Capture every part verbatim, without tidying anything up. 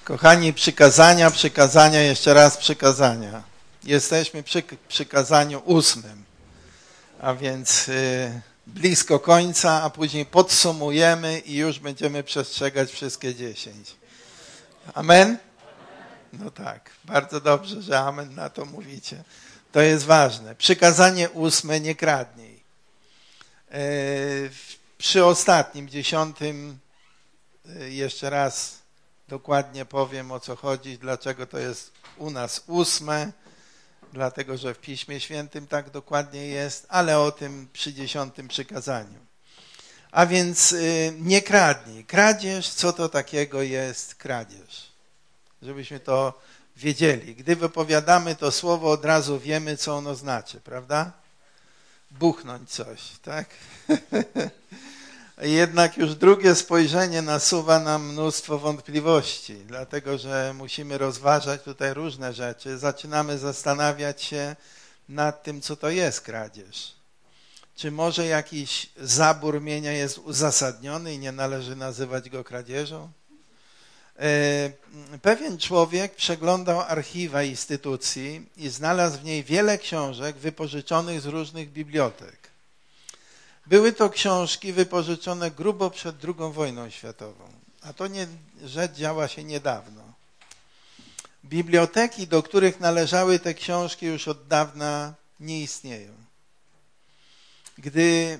Kochani, przykazania, przykazania, jeszcze raz przykazania. Jesteśmy przy przykazaniu ósmym, a więc y, blisko końca, a później podsumujemy i już będziemy przestrzegać wszystkie dziesięć. Amen? No tak, bardzo dobrze, że amen na to mówicie. To jest ważne. Przykazanie ósme, nie kradnij. Y, przy ostatnim, dziesiątym, y, jeszcze raz dokładnie powiem, o co chodzi, dlaczego to jest u nas ósme, dlatego, że w Piśmie Świętym tak dokładnie jest, ale o tym przy dziesiątym przykazaniu. A więc y, nie kradnij. Kradzież, co to takiego jest kradzież? Żebyśmy to wiedzieli. Gdy wypowiadamy to słowo, od razu wiemy, co ono znaczy, prawda? Buchnąć coś, tak? Jednak już drugie spojrzenie nasuwa nam mnóstwo wątpliwości, dlatego że musimy rozważać tutaj różne rzeczy. Zaczynamy zastanawiać się nad tym, co to jest kradzież. Czy może jakiś zabór mienia jest uzasadniony i nie należy nazywać go kradzieżą? Pewien człowiek przeglądał archiwa instytucji i znalazł w niej wiele książek wypożyczonych z różnych bibliotek. Były to książki wypożyczone grubo przed drugą wojną światową, a to nie, rzecz działa się niedawno. Biblioteki, do których należały te książki, już od dawna nie istnieją. Gdy y,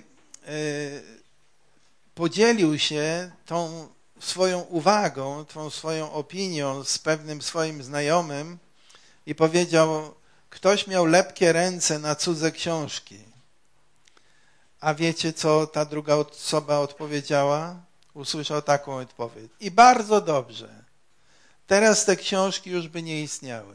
podzielił się tą swoją uwagą, tą swoją opinią z pewnym swoim znajomym i powiedział, ktoś miał lepkie ręce na cudze książki. A wiecie, co ta druga osoba odpowiedziała? Usłyszał taką odpowiedź. I bardzo dobrze. Teraz te książki już by nie istniały.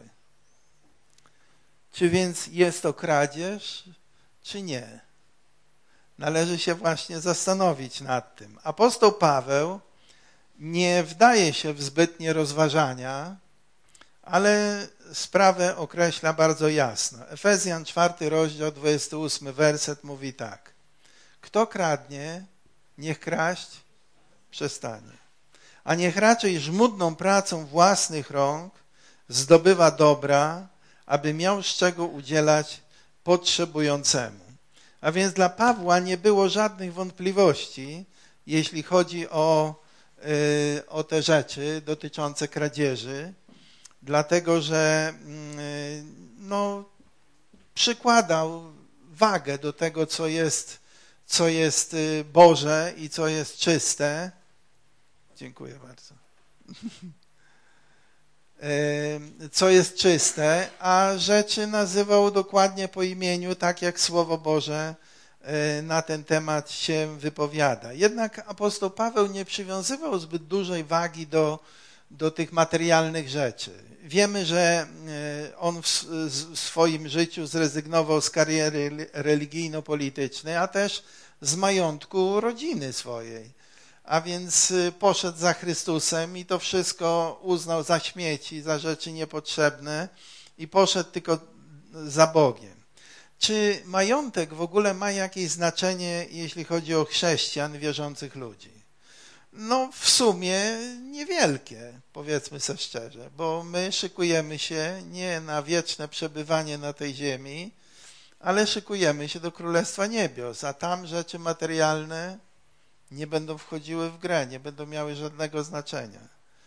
Czy więc jest to kradzież, czy nie? Należy się właśnie zastanowić nad tym. Apostoł Paweł nie wdaje się w zbytnie rozważania, ale sprawę określa bardzo jasno. Efezjan czwarty rozdział, dwudziesty ósmy werset mówi tak. Kto kradnie, niech kraść przestanie. A niech raczej żmudną pracą własnych rąk zdobywa dobra, aby miał z czego udzielać potrzebującemu. A więc dla Pawła nie było żadnych wątpliwości, jeśli chodzi o, yy, o te rzeczy dotyczące kradzieży, dlatego że yy, no, przykładał wagę do tego, co jest co jest Boże i co jest czyste. Dziękuję bardzo. Co jest czyste, a rzeczy nazywał dokładnie po imieniu, tak jak Słowo Boże na ten temat się wypowiada. Jednak apostoł Paweł nie przywiązywał zbyt dużej wagi do, do tych materialnych rzeczy. Wiemy, że on w swoim życiu zrezygnował z kariery religijno-politycznej, a też z majątku rodziny swojej. A więc poszedł za Chrystusem i to wszystko uznał za śmieci, za rzeczy niepotrzebne i poszedł tylko za Bogiem. Czy majątek w ogóle ma jakieś znaczenie, jeśli chodzi o chrześcijan, wierzących ludzi? No w sumie niewielkie, powiedzmy sobie szczerze, bo my szykujemy się nie na wieczne przebywanie na tej ziemi, ale szykujemy się do Królestwa Niebios, a tam rzeczy materialne nie będą wchodziły w grę, nie będą miały żadnego znaczenia.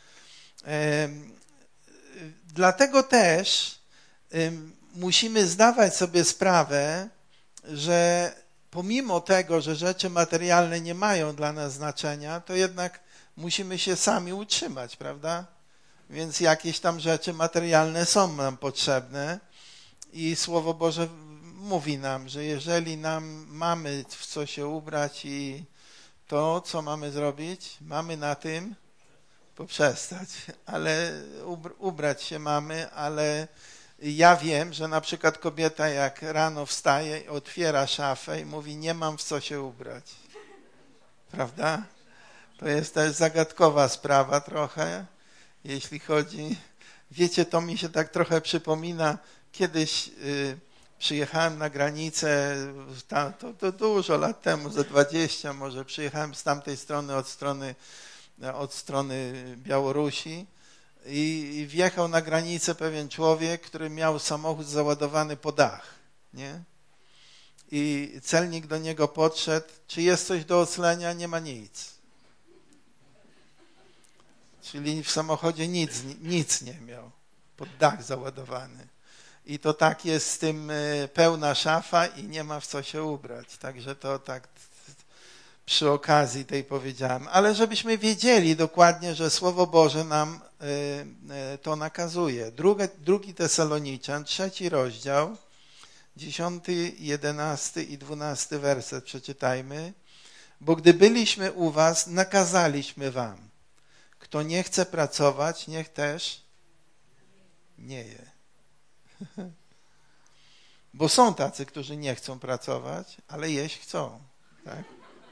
Ehm, dlatego też ehm, musimy zdawać sobie sprawę, że pomimo tego, że rzeczy materialne nie mają dla nas znaczenia, to jednak musimy się sami utrzymać, prawda? Więc jakieś tam rzeczy materialne są nam potrzebne i Słowo Boże mówi nam, że jeżeli nam mamy w co się ubrać i to, co mamy zrobić, mamy na tym poprzestać, ale ubrać się mamy, ale ja wiem, że na przykład kobieta jak rano wstaje, otwiera szafę i mówi, nie mam w co się ubrać. Prawda? To jest też zagadkowa sprawa trochę, jeśli chodzi... Wiecie, to mi się tak trochę przypomina, kiedyś y, przyjechałem na granicę, ta, to, to dużo lat temu, ze dwadzieścia może, przyjechałem z tamtej strony, od strony, od strony Białorusi i wjechał na granicę pewien człowiek, który miał samochód załadowany po dach, nie? I celnik do niego podszedł, czy jest coś do oclenia? Nie ma nic. Czyli w samochodzie nic, nic nie miał, pod dach załadowany. I to tak jest z tym pełna szafa i nie ma w co się ubrać. Także to tak przy okazji tej powiedziałem. Ale żebyśmy wiedzieli dokładnie, że Słowo Boże nam to nakazuje. Drugi, drugi Tesaloniczan, trzeci rozdział, dziesiąty, jedenasty i dwunasty werset przeczytajmy. Bo gdy byliśmy u was, nakazaliśmy wam. Kto nie chce pracować, niech też nie je. Bo są tacy, którzy nie chcą pracować, ale jeść chcą. Tak?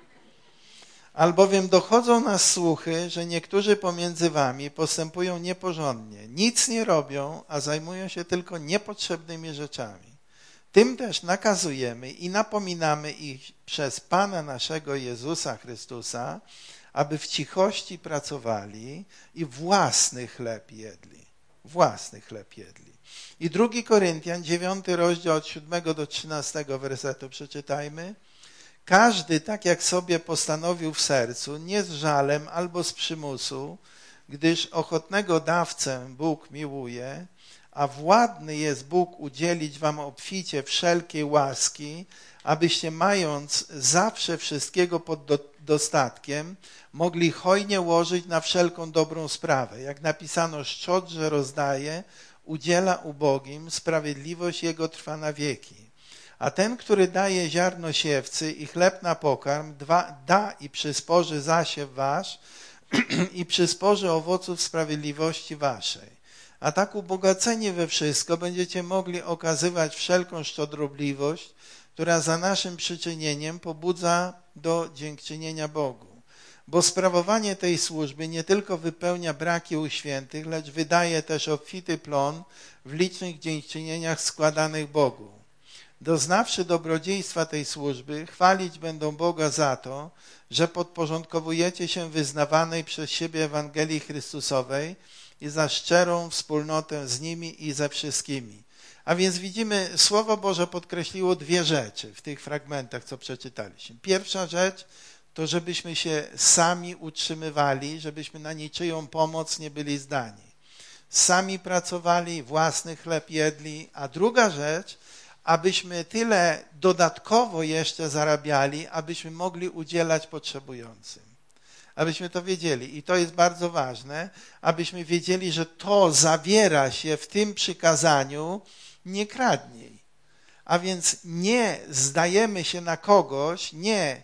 Albowiem dochodzą nas słuchy, że niektórzy pomiędzy wami postępują nieporządnie. Nic nie robią, a zajmują się tylko niepotrzebnymi rzeczami. Tym też nakazujemy i napominamy ich przez Pana naszego Jezusa Chrystusa, aby w cichości pracowali i własny chleb jedli. Własny chleb jedli. I drugi Koryntian, dziewiąty rozdział od siódmego do trzynastego wersetu przeczytajmy. Każdy tak jak sobie postanowił w sercu, nie z żalem albo z przymusu, gdyż ochotnego dawcę Bóg miłuje, a władny jest Bóg udzielić wam obficie wszelkiej łaski, abyście mając zawsze wszystkiego pod do, dostatkiem, mogli hojnie łożyć na wszelką dobrą sprawę. Jak napisano, szczodrze że rozdaje, udziela ubogim, sprawiedliwość Jego trwa na wieki. A ten, który daje ziarno siewcy i chleb na pokarm, dwa, da i przysporzy zasiew wasz i przysporzy owoców sprawiedliwości waszej. A tak ubogaceni we wszystko będziecie mogli okazywać wszelką szczodrobliwość, która za naszym przyczynieniem pobudza do dziękczynienia Bogu. Bo sprawowanie tej służby nie tylko wypełnia braki u świętych, lecz wydaje też obfity plon w licznych dziękczynieniach składanych Bogu. Doznawszy dobrodziejstwa tej służby, chwalić będą Boga za to, że podporządkowujecie się wyznawanej przez siebie Ewangelii Chrystusowej i za szczerą wspólnotę z nimi i ze wszystkimi. A więc widzimy, Słowo Boże podkreśliło dwie rzeczy w tych fragmentach, co przeczytaliśmy. Pierwsza rzecz to, żebyśmy się sami utrzymywali, żebyśmy na niczyją pomoc nie byli zdani. Sami pracowali, własny chleb jedli, a druga rzecz, abyśmy tyle dodatkowo jeszcze zarabiali, abyśmy mogli udzielać potrzebującym. Abyśmy to wiedzieli. I to jest bardzo ważne, abyśmy wiedzieli, że to zawiera się w tym przykazaniu nie kradnij. A więc nie zdajemy się na kogoś, nie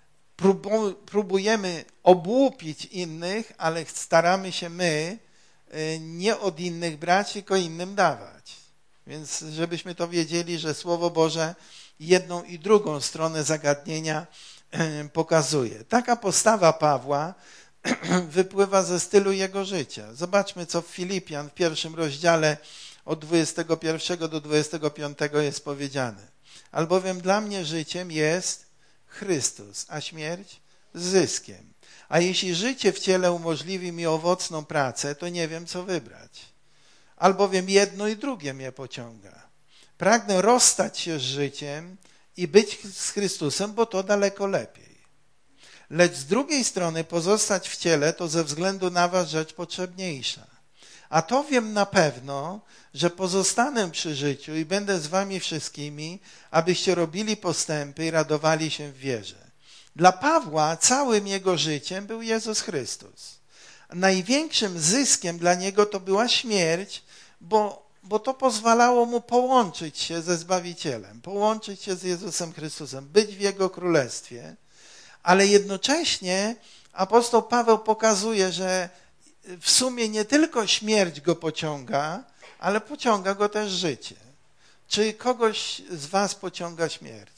próbujemy obłupić innych, ale staramy się my nie od innych brać, tylko innym dawać. Więc żebyśmy to wiedzieli, że Słowo Boże jedną i drugą stronę zagadnienia pokazuje. Taka postawa Pawła wypływa ze stylu jego życia. Zobaczmy, co w Filipian w pierwszym rozdziale od dwudziestego pierwszego do dwudziestego piątego jest powiedziane. Albowiem dla mnie życiem jest Chrystus, a śmierć zyskiem. A jeśli życie w ciele umożliwi mi owocną pracę, to nie wiem, co wybrać. Albowiem jedno i drugie mnie pociąga. Pragnę rozstać się z życiem i być z Chrystusem, bo to daleko lepiej. Lecz z drugiej strony pozostać w ciele to ze względu na was rzecz potrzebniejsza. A to wiem na pewno, że pozostanę przy życiu i będę z wami wszystkimi, abyście robili postępy i radowali się w wierze. Dla Pawła całym jego życiem był Jezus Chrystus. Największym zyskiem dla niego to była śmierć, bo, bo to pozwalało mu połączyć się ze Zbawicielem, połączyć się z Jezusem Chrystusem, być w Jego Królestwie, ale jednocześnie apostoł Paweł pokazuje, że w sumie nie tylko śmierć go pociąga, ale pociąga go też życie. Czy kogoś z was pociąga śmierć?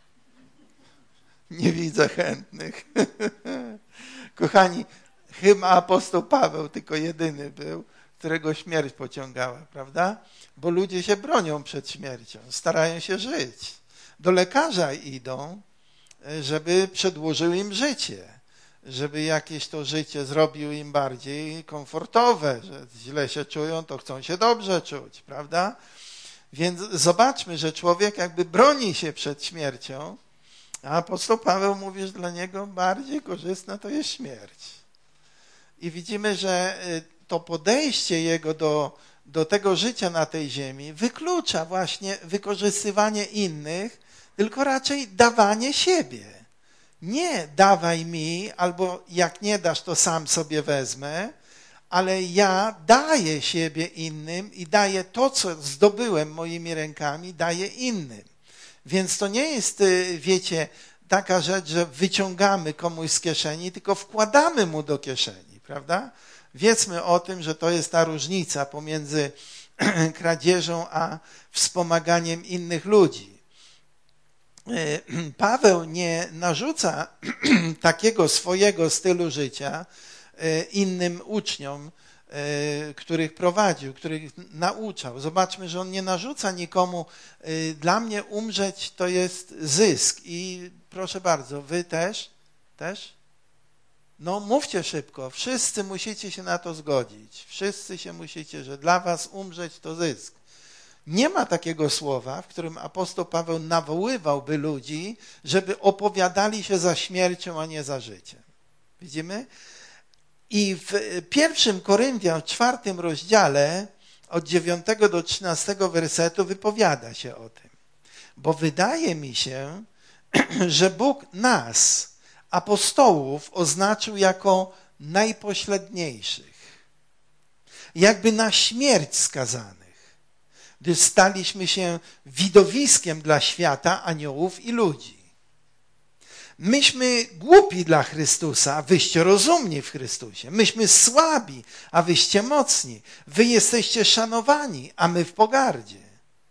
Nie widzę chętnych. Kochani, chyba apostoł Paweł tylko jedyny był, którego śmierć pociągała, prawda? Bo ludzie się bronią przed śmiercią, starają się żyć. Do lekarza idą, żeby przedłużył im życie. żeby jakieś to życie zrobił im bardziej komfortowe, że źle się czują, to chcą się dobrze czuć, prawda? Więc zobaczmy, że człowiek jakby broni się przed śmiercią, a apostoł Paweł mówi, że dla niego bardziej korzystna to jest śmierć. I widzimy, że to podejście jego do, do tego życia na tej ziemi wyklucza właśnie wykorzystywanie innych, tylko raczej dawanie siebie. Nie dawaj mi, albo jak nie dasz, to sam sobie wezmę, ale ja daję siebie innym i daję to, co zdobyłem moimi rękami, daję innym. Więc to nie jest, wiecie, taka rzecz, że wyciągamy komuś z kieszeni, tylko wkładamy mu do kieszeni, prawda? Wiedzmy o tym, że to jest ta różnica pomiędzy kradzieżą a wspomaganiem innych ludzi. Paweł nie narzuca takiego swojego stylu życia innym uczniom, których prowadził, których nauczał. Zobaczmy, że on nie narzuca nikomu, dla mnie umrzeć to jest zysk. I proszę bardzo, wy też? Też? No mówcie szybko, wszyscy musicie się na to zgodzić. Wszyscy się musicie, że dla was umrzeć to zysk. Nie ma takiego słowa, w którym apostoł Paweł nawoływałby ludzi, żeby opowiadali się za śmiercią, a nie za życiem. Widzimy? I w pierwszym Koryntian, w czwartym rozdziale, od dziewiątego do trzynastego wersetu wypowiada się o tym. Bo wydaje mi się, że Bóg nas, apostołów, oznaczył jako najpośredniejszych, jakby na śmierć skazanych, gdy staliśmy się widowiskiem dla świata, aniołów i ludzi. Myśmy głupi dla Chrystusa, a wyście rozumni w Chrystusie. Myśmy słabi, a wyście mocni. Wy jesteście szanowani, a my w pogardzie.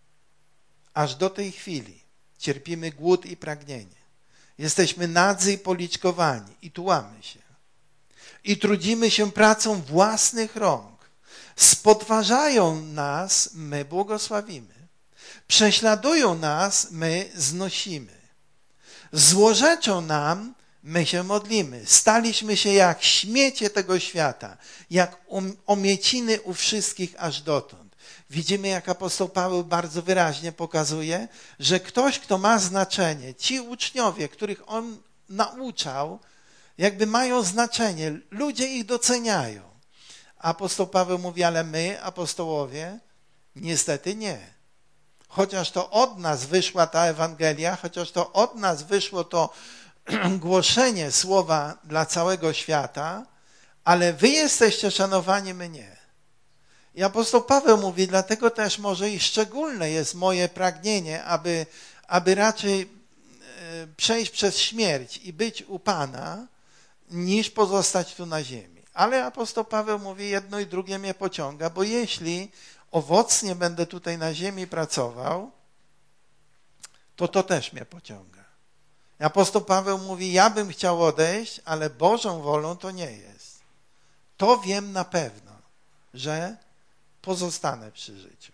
Aż do tej chwili cierpimy głód i pragnienie. Jesteśmy nadzy i policzkowani i tułamy się. I trudzimy się pracą własnych rąk. Spodważają nas, my błogosławimy. Prześladują nas, my znosimy. Złorzeczą nam, my się modlimy. Staliśmy się jak śmiecie tego świata, jak omieciny u wszystkich aż dotąd. Widzimy, jak apostoł Paweł bardzo wyraźnie pokazuje, że ktoś, kto ma znaczenie, ci uczniowie, których on nauczał, jakby mają znaczenie, ludzie ich doceniają. Apostoł Paweł mówi, ale my, apostołowie, niestety nie. Chociaż to od nas wyszła ta Ewangelia, chociaż to od nas wyszło to głoszenie słowa dla całego świata, ale wy jesteście szanowani, my nie. I apostoł Paweł mówi, dlatego też może i szczególne jest moje pragnienie, aby, aby raczej przejść przez śmierć i być u Pana, niż pozostać tu na ziemi. Ale apostoł Paweł mówi, jedno i drugie mnie pociąga, bo jeśli owocnie będę tutaj na ziemi pracował, to to też mnie pociąga. Apostoł Paweł mówi, ja bym chciał odejść, ale Bożą wolą to nie jest. To wiem na pewno, że pozostanę przy życiu.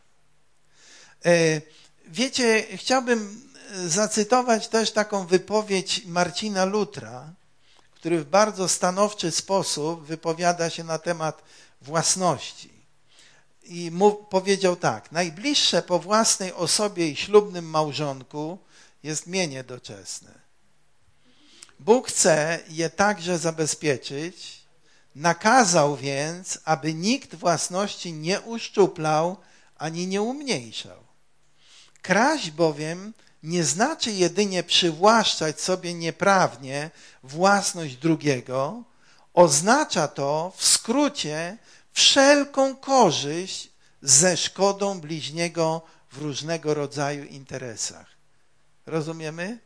Wiecie, chciałbym zacytować też taką wypowiedź Marcina Lutra, który w bardzo stanowczy sposób wypowiada się na temat własności. I mu powiedział tak, najbliższe po własnej osobie i ślubnym małżonku jest mienie doczesne. Bóg chce je także zabezpieczyć, nakazał więc, aby nikt własności nie uszczuplał ani nie umniejszał. Kraść bowiem nie znaczy jedynie przywłaszczać sobie nieprawnie własność drugiego, oznacza to w skrócie wszelką korzyść ze szkodą bliźniego w różnego rodzaju interesach. Rozumiemy?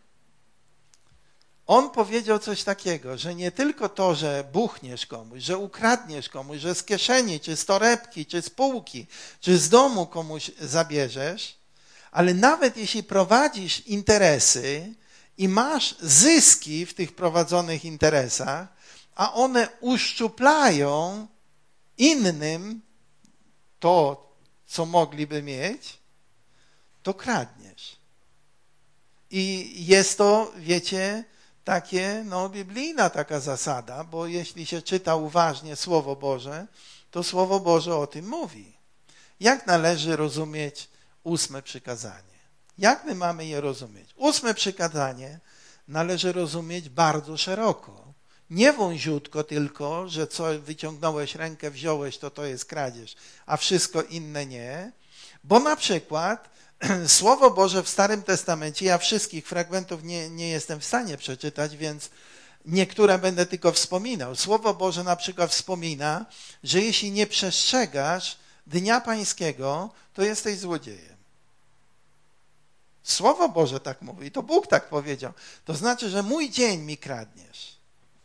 On powiedział coś takiego, że nie tylko to, że buchniesz komuś, że ukradniesz komuś, że z kieszeni, czy z torebki, czy z półki, czy z domu komuś zabierzesz, ale nawet jeśli prowadzisz interesy i masz zyski w tych prowadzonych interesach, a one uszczuplają innym to, co mogliby mieć, to kradniesz. I jest to, wiecie, takie, no, biblijna taka zasada, bo jeśli się czyta uważnie Słowo Boże, to Słowo Boże o tym mówi. Jak należy rozumieć ósme przykazanie? Jak my mamy je rozumieć? Ósme przykazanie należy rozumieć bardzo szeroko. Nie wąziutko tylko, że co wyciągnąłeś rękę, wziąłeś, to to jest kradzież, a wszystko inne nie. Bo na przykład Słowo Boże w Starym Testamencie, ja wszystkich fragmentów nie, nie jestem w stanie przeczytać, więc niektóre będę tylko wspominał. Słowo Boże na przykład wspomina, że jeśli nie przestrzegasz Dnia Pańskiego, to jesteś złodziejem. Słowo Boże tak mówi, to Bóg tak powiedział. To znaczy, że mój dzień mi kradniesz.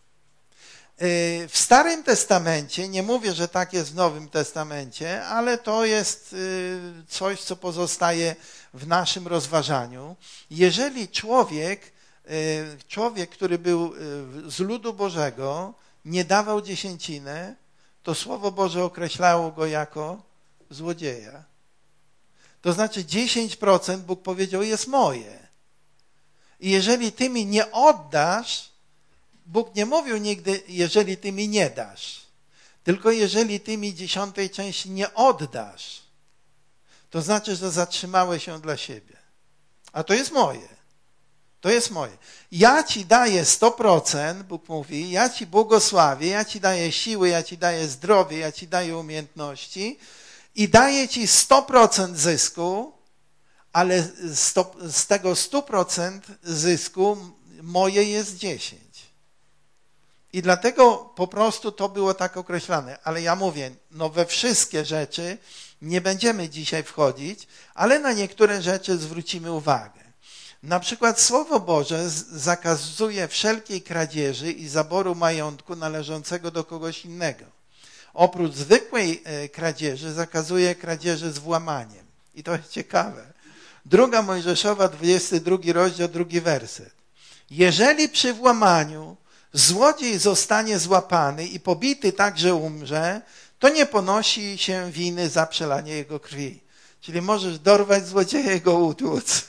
W Starym Testamencie, nie mówię, że tak jest w Nowym Testamencie, ale to jest coś, co pozostaje w naszym rozważaniu. Jeżeli człowiek, człowiek, który był z ludu Bożego, nie dawał dziesięciny, to Słowo Boże określało go jako złodzieja. To znaczy dziesięć procent Bóg powiedział jest moje. I jeżeli ty mi nie oddasz, Bóg nie mówił nigdy, jeżeli ty mi nie dasz, tylko jeżeli ty mi dziesiątej części nie oddasz, to znaczy, że zatrzymałeś się dla siebie. A to jest moje. To jest moje. Ja ci daję sto procent, Bóg mówi, ja ci błogosławię, ja ci daję siły, ja ci daję zdrowie, ja ci daję umiejętności i daję ci sto procent zysku, ale sto, z tego sto procent zysku moje jest dziesięć. I dlatego po prostu to było tak określane. Ale ja mówię, no we wszystkie rzeczy nie będziemy dzisiaj wchodzić, ale na niektóre rzeczy zwrócimy uwagę. Na przykład Słowo Boże zakazuje wszelkiej kradzieży i zaboru majątku należącego do kogoś innego. Oprócz zwykłej kradzieży zakazuje kradzieży z włamaniem. I to jest ciekawe. Druga Mojżeszowa, dwudziesty drugi rozdział, drugi werset. Jeżeli przy włamaniu złodziej zostanie złapany i pobity tak, że umrze, to nie ponosi się winy za przelanie jego krwi. Czyli możesz dorwać złodzieja i go utłuc.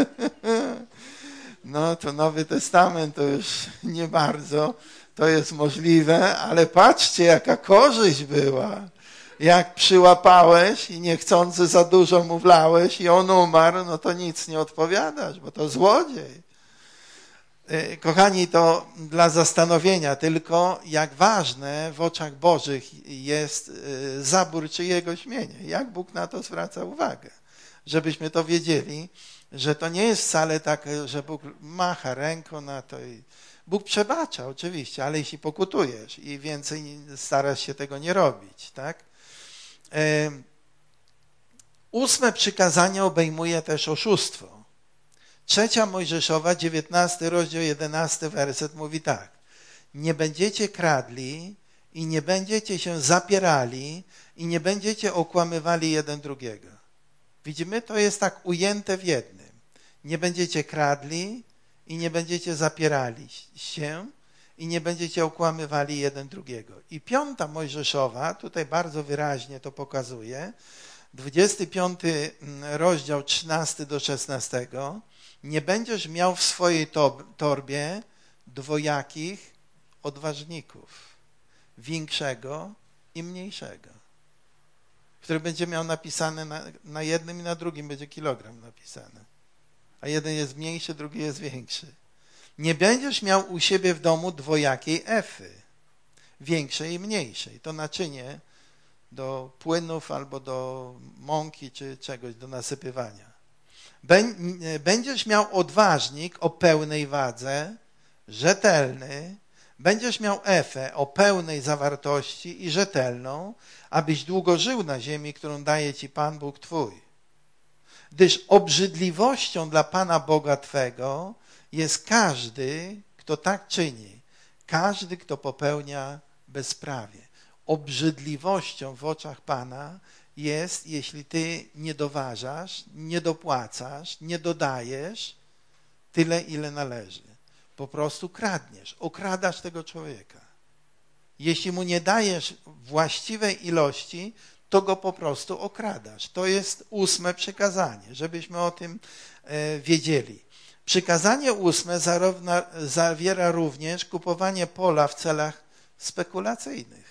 No to Nowy Testament to już nie bardzo to jest możliwe, ale patrzcie, jaka korzyść była. Jak przyłapałeś i niechcący za dużo mu wlałeś i on umarł, no to nic nie odpowiadasz, bo to złodziej. Kochani, to dla zastanowienia tylko, jak ważne w oczach Bożych jest zabór czyjegoś mienia. Jak Bóg na to zwraca uwagę. Żebyśmy to wiedzieli, że to nie jest wcale tak, że Bóg macha ręką na to. I Bóg przebacza oczywiście, ale jeśli pokutujesz i więcej starasz się tego nie robić. Tak? Ósme przykazanie obejmuje też oszustwo. Trzecia Mojżeszowa, dziewiętnasty rozdział, jedenasty werset mówi tak. Nie będziecie kradli i nie będziecie się zapierali i nie będziecie okłamywali jeden drugiego. Widzimy, to jest tak ujęte w jednym. Nie będziecie kradli i nie będziecie zapierali się i nie będziecie okłamywali jeden drugiego. I piąta Mojżeszowa, tutaj bardzo wyraźnie to pokazuje, dwudziesty piąty rozdział, trzynasty do szesnastego. Nie będziesz miał w swojej torbie dwojakich odważników, większego i mniejszego, który będzie miał napisane na, na jednym i na drugim będzie kilogram napisane, a jeden jest mniejszy, drugi jest większy. Nie będziesz miał u siebie w domu dwojakiej efy, większej i mniejszej. To naczynie do płynów albo do mąki czy czegoś do nasypywania. Będziesz miał odważnik o pełnej wadze, rzetelny, będziesz miał efę o pełnej zawartości i rzetelną, abyś długo żył na ziemi, którą daje ci Pan Bóg Twój. Gdyż obrzydliwością dla Pana Boga Twego jest każdy, kto tak czyni, każdy, kto popełnia bezprawie. Obrzydliwością w oczach Pana jest, jeśli ty nie doważasz, nie dopłacasz, nie dodajesz tyle, ile należy. Po prostu kradniesz, okradasz tego człowieka. Jeśli mu nie dajesz właściwej ilości, to go po prostu okradasz. To jest ósme przykazanie, żebyśmy o tym wiedzieli. Przykazanie ósme zawiera również kupowanie pola w celach spekulacyjnych.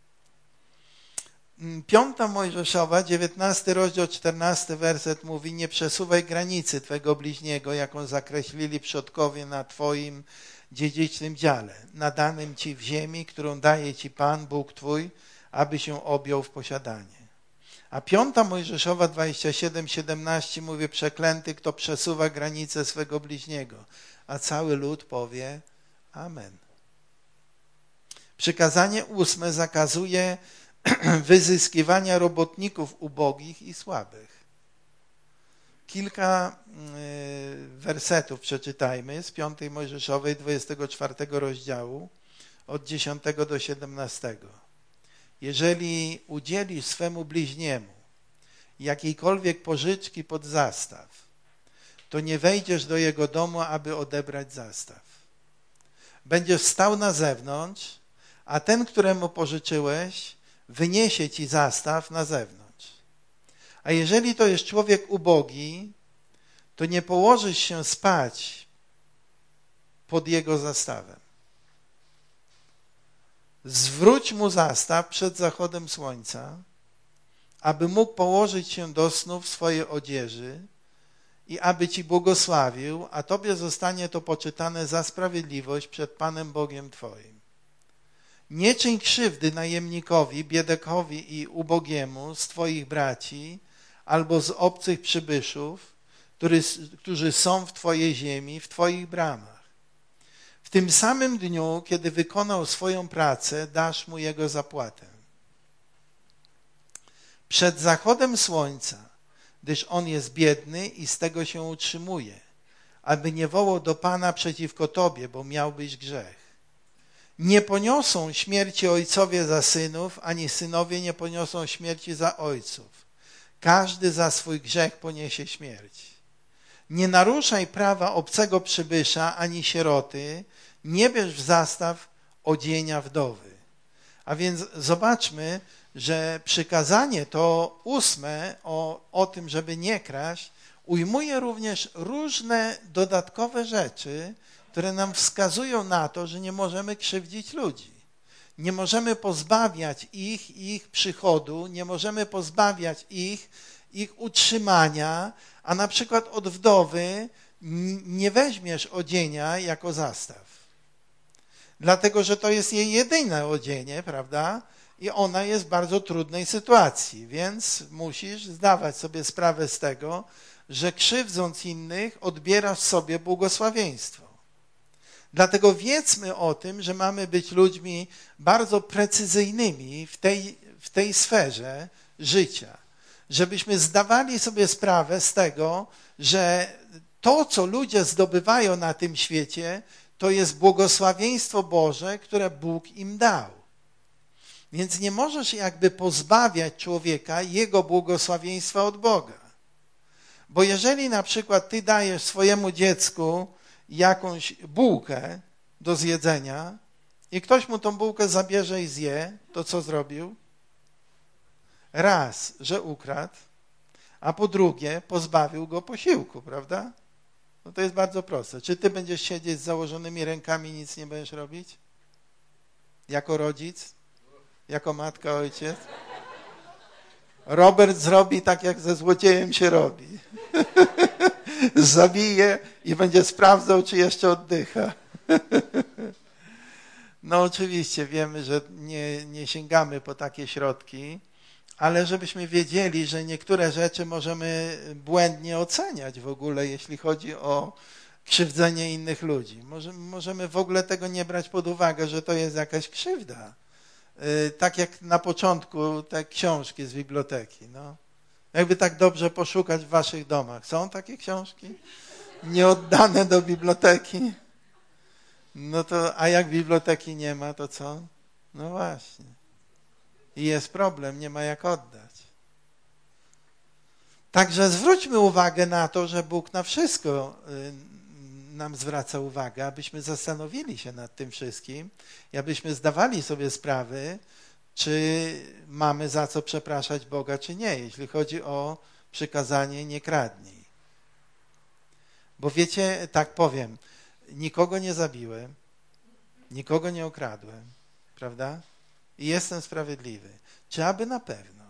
Piąta Mojżeszowa, dziewiętnasty rozdział, czternasty werset mówi: nie przesuwaj granicy twego bliźniego, jaką zakreślili przodkowie na twoim dziedzicznym dziale, nadanym ci w ziemi, którą daje ci Pan, Bóg twój, aby się objął w posiadanie. A piąta Mojżeszowa dwadzieścia siedem, siedemnaście mówi: przeklęty, kto przesuwa granicę swego bliźniego. A cały lud powie amen. Przykazanie ósme zakazuje wyzyskiwania robotników ubogich i słabych. Kilka wersetów przeczytajmy z piątej Mojżeszowej, dwudziestego czwartego rozdziału, od dziesiątego do siedemnastego. Jeżeli udzielisz swemu bliźniemu jakiejkolwiek pożyczki pod zastaw, to nie wejdziesz do jego domu, aby odebrać zastaw. Będziesz stał na zewnątrz, a ten, któremu pożyczyłeś, wyniesie ci zastaw na zewnątrz. A jeżeli to jest człowiek ubogi, to nie położysz się spać pod jego zastawem. Zwróć mu zastaw przed zachodem słońca, aby mógł położyć się do snu w swojej odzieży i aby ci błogosławił, a tobie zostanie to poczytane za sprawiedliwość przed Panem Bogiem twoim. Nie czyń krzywdy najemnikowi, biedakowi i ubogiemu z twoich braci albo z obcych przybyszów, który, którzy są w twojej ziemi, w twoich bramach. W tym samym dniu, kiedy wykonał swoją pracę, dasz mu jego zapłatę. Przed zachodem słońca, gdyż on jest biedny i z tego się utrzymuje, aby nie wołał do Pana przeciwko tobie, bo miałbyś grzech. Nie poniosą śmierci ojcowie za synów, ani synowie nie poniosą śmierci za ojców. Każdy za swój grzech poniesie śmierć. Nie naruszaj prawa obcego przybysza, ani sieroty, nie bierz w zastaw odzienia wdowy. A więc zobaczmy, że przykazanie to ósme o, o tym, żeby nie kraść, ujmuje również różne dodatkowe rzeczy, które nam wskazują na to, że nie możemy krzywdzić ludzi. Nie możemy pozbawiać ich ich przychodu, nie możemy pozbawiać ich ich utrzymania, a na przykład od wdowy nie weźmiesz odzienia jako zastaw. Dlatego, że to jest jej jedyne odzienie, prawda? I ona jest w bardzo trudnej sytuacji, więc musisz zdawać sobie sprawę z tego, że krzywdząc innych odbierasz sobie błogosławieństwo. Dlatego wiedzmy o tym, że mamy być ludźmi bardzo precyzyjnymi w tej, w tej sferze życia. Żebyśmy zdawali sobie sprawę z tego, że to, co ludzie zdobywają na tym świecie, to jest błogosławieństwo Boże, które Bóg im dał. Więc nie możesz jakby pozbawiać człowieka jego błogosławieństwa od Boga. Bo jeżeli na przykład ty dajesz swojemu dziecku jakąś bułkę do zjedzenia i ktoś mu tą bułkę zabierze i zje, to co zrobił? Raz, że ukradł, a po drugie pozbawił go posiłku, prawda? No to jest bardzo proste. Czy ty będziesz siedzieć z założonymi rękami i nic nie będziesz robić? Jako rodzic? Jako matka, ojciec? Robert zrobi tak, jak ze złodziejem się robi. Zabije i będzie sprawdzał, czy jeszcze oddycha. No oczywiście wiemy, że nie, nie sięgamy po takie środki, ale żebyśmy wiedzieli, że niektóre rzeczy możemy błędnie oceniać w ogóle, jeśli chodzi o krzywdzenie innych ludzi. Może, możemy w ogóle tego nie brać pod uwagę, że to jest jakaś krzywda. Tak jak na początku te książki z biblioteki. No. Jakby tak dobrze poszukać w waszych domach. Są takie książki? Nieoddane do biblioteki? No to, a jak biblioteki nie ma, to co? No właśnie. I jest problem, nie ma jak oddać. Także zwróćmy uwagę na to, że Bóg na wszystko nam zwraca uwagę, abyśmy zastanowili się nad tym wszystkim i abyśmy zdawali sobie sprawy, czy mamy za co przepraszać Boga, czy nie, jeśli chodzi o przykazanie nie kradnij. Bo wiecie, tak powiem, nikogo nie zabiłem, nikogo nie okradłem, prawda? I jestem sprawiedliwy. Czy aby na pewno?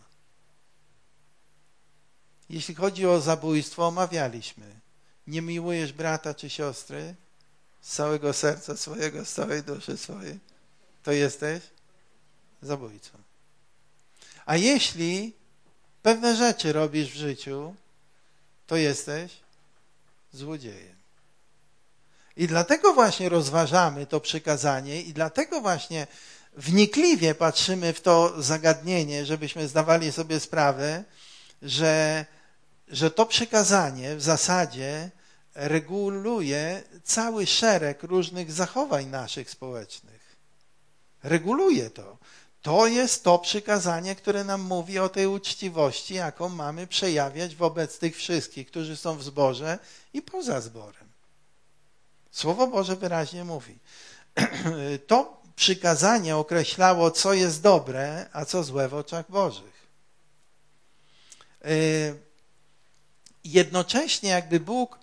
Jeśli chodzi o zabójstwo, omawialiśmy. Nie miłujesz brata czy siostry z całego serca swojego, z całej duszy swojej, to jesteś zabójcą. A jeśli pewne rzeczy robisz w życiu, to jesteś złodziejem. I dlatego właśnie rozważamy to przykazanie i dlatego właśnie wnikliwie patrzymy w to zagadnienie, żebyśmy zdawali sobie sprawę, że, że to przykazanie w zasadzie reguluje cały szereg różnych zachowań naszych społecznych. Reguluje to. To jest to przykazanie, które nam mówi o tej uczciwości, jaką mamy przejawiać wobec tych wszystkich, którzy są w zborze i poza zborem. Słowo Boże wyraźnie mówi. To przykazanie określało, co jest dobre, a co złe w oczach Bożych. Jednocześnie jakby Bóg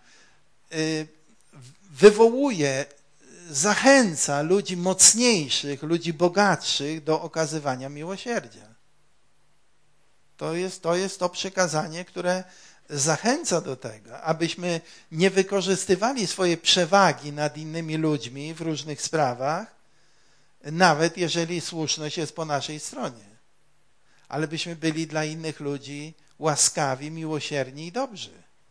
wywołuje, zachęca ludzi mocniejszych, ludzi bogatszych do okazywania miłosierdzia. To jest to, jest to przykazanie, które zachęca do tego, abyśmy nie wykorzystywali swojej przewagi nad innymi ludźmi w różnych sprawach, nawet jeżeli słuszność jest po naszej stronie. Ale byśmy byli dla innych ludzi łaskawi, miłosierni i dobrzy.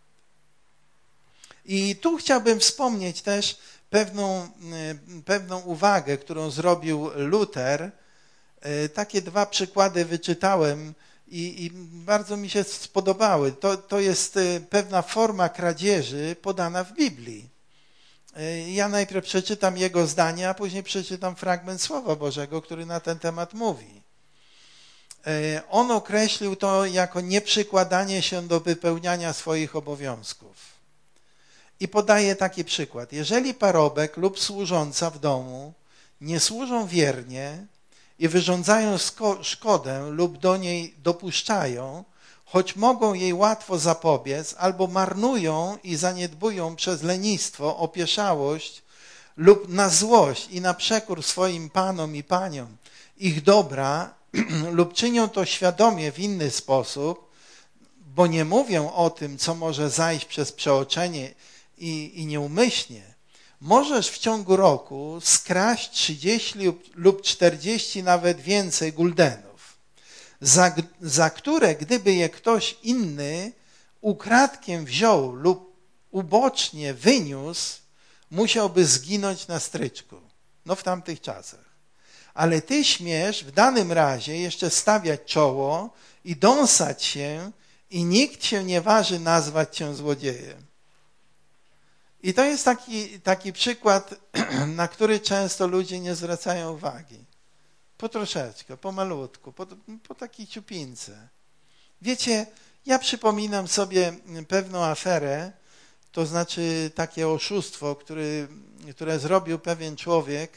I tu chciałbym wspomnieć też pewną, pewną uwagę, którą zrobił Luter. Takie dwa przykłady wyczytałem i, i bardzo mi się spodobały. To, to jest pewna forma kradzieży podana w Biblii. Ja najpierw przeczytam jego zdanie, a później przeczytam fragment Słowa Bożego, który na ten temat mówi. On określił to jako nieprzykładanie się do wypełniania swoich obowiązków. I podaje taki przykład. Jeżeli parobek lub służąca w domu nie służą wiernie i wyrządzają szkodę lub do niej dopuszczają, choć mogą jej łatwo zapobiec, albo marnują i zaniedbują przez lenistwo, opieszałość lub na złość i na przekór swoim panom i paniom ich dobra lub czynią to świadomie w inny sposób, bo nie mówią o tym, co może zajść przez przeoczenie i, i nieumyślnie, możesz w ciągu roku skraść trzydzieści lub czterdzieści nawet więcej guldenów, za, za które gdyby je ktoś inny ukradkiem wziął lub ubocznie wyniósł, musiałby zginąć na stryczku. No w tamtych czasach. Ale ty śmiesz w danym razie jeszcze stawiać czoło i dąsać się i nikt się nie waży nazwać cię złodziejem. I to jest taki, taki przykład, na który często ludzie nie zwracają uwagi. Po troszeczkę, po malutku, po, po takiej ciupince. Wiecie, ja przypominam sobie pewną aferę, to znaczy takie oszustwo, który, które zrobił pewien człowiek,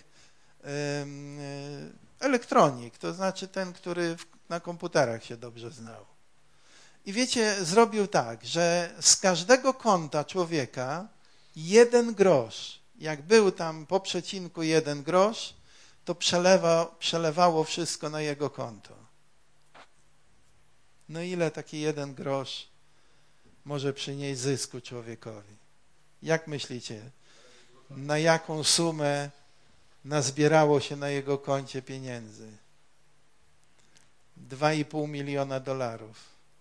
elektronik, to znaczy ten, który na komputerach się dobrze znał. I wiecie, zrobił tak, że z każdego konta człowieka jeden grosz, jak był tam po przecinku jeden grosz, to przelewa, przelewało wszystko na jego konto. No ile taki jeden grosz może przynieść zysku człowiekowi? Jak myślicie, na jaką sumę nazbierało się na jego koncie pieniędzy? Dwa i pół miliona dolarów.